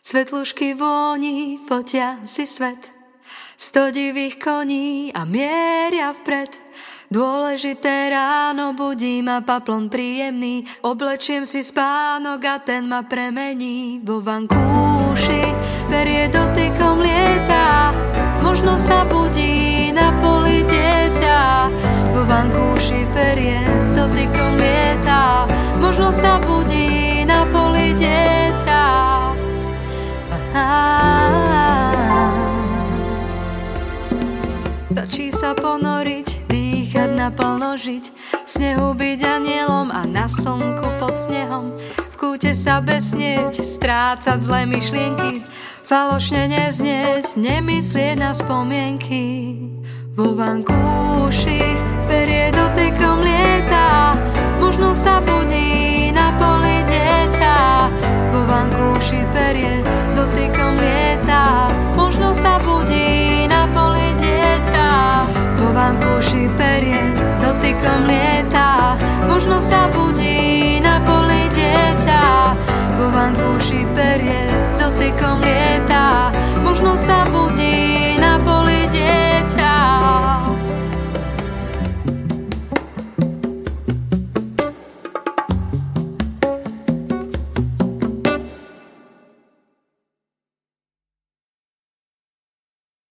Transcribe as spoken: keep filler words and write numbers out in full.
Svetlušky vôni fotia si svet, sto divých koní a mieria vpred. Dôležité ráno budí ma paplon príjemný, oblečiem si spánok a ten ma premení. Vo vankúši perie dotykom lieta, možno sa budí na poli dieťa. Vo vankúši perie dotykom lieta, možno sa budí na poli dieťa. Stačí sa ponoriť, dýchať naplno, žiť, v snehu byť anielom a na slnku pod snehom, v kúte sa besnieť, strácať zlé myšlienky, falošne neznieť, nemyslieť na spomienky. Vo vankúši perie dotykom lieta, možno sa budí na poli dieťa. Vo vankúši perie dotykom lieta, možno sa budí na poli dieťa. Vo vankúši perie dotykom lieta, možno sa budí na poli dieťa. Vo vankúši perie dotykom lieta, možno sa budí